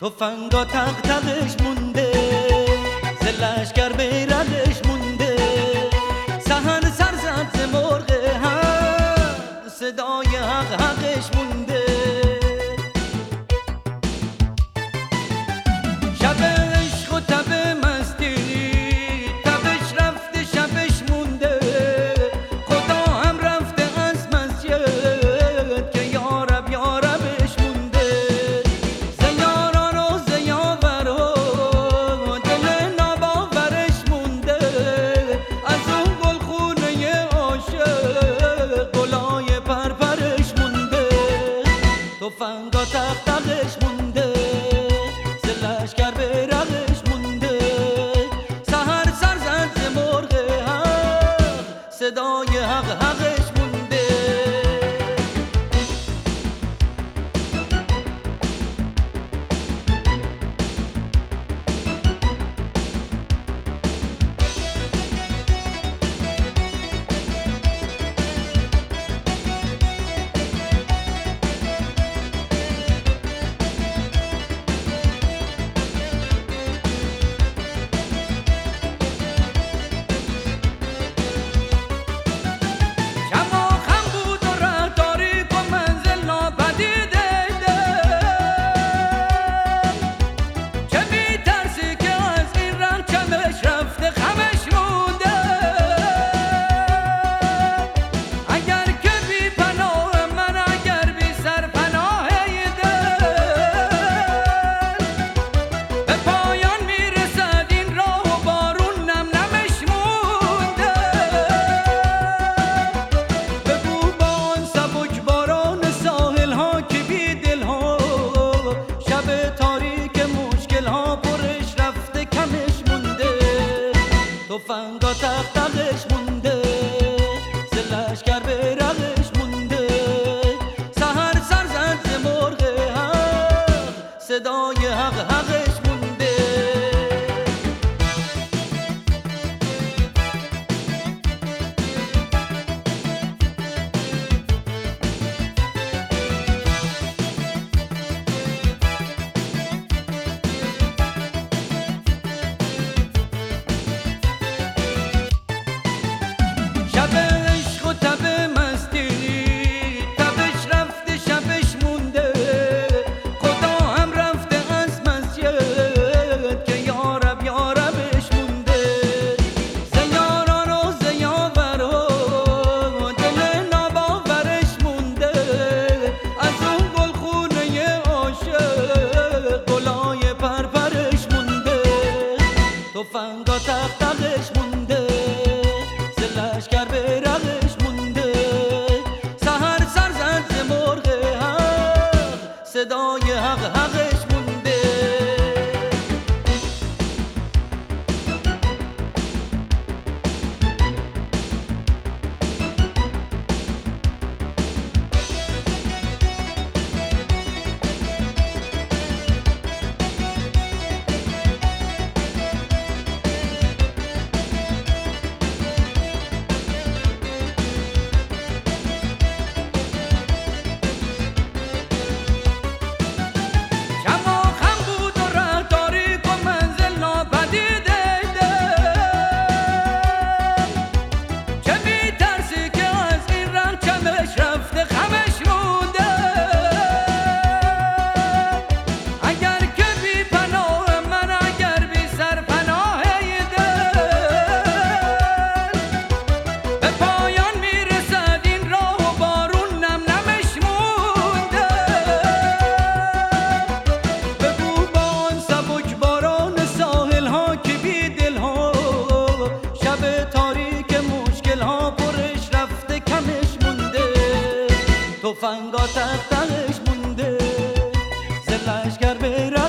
تفنگا تق تقش مونده، زلشگر بیرقش مونده، سهن سر زد ز مرغ هم، صدای حق حقش مونده. شب عشق و تب مستی، تبش رفته شبش مونده، خدا هم رفته از مسجد که یارب یاربش مونده. ز یاران و ز یاور و دل ناباورش مونده، از اون گلخونه عاشق گلای پرپرش مونده. تفنگا تق تقش مونده، لشگر بیرقش مونده، سحر سر زد ز مرغ حق، صدای حق حقش مونده. تفنگا تق تقش مونده، لشگر بیرقش مونده، سحر سر زد ز مرغ حق، صدای حق حقش مونده. شب عشق و تب مستی، تبش رفته شبش مونده، خدا هم رفته از مسجد که یارب یاربش مونده. ز یاران و ز یاور و دل ناباورش مونده، از اون گلخونه عاشق گلای پرپرش مونده. تفنگا تق تقش مونده، لشگر بیرقش مونده، سحر سر زد ز مرغ حق، صدای حق حقش مونده. تفنگا تق تقش مونده، لشگر بیرقش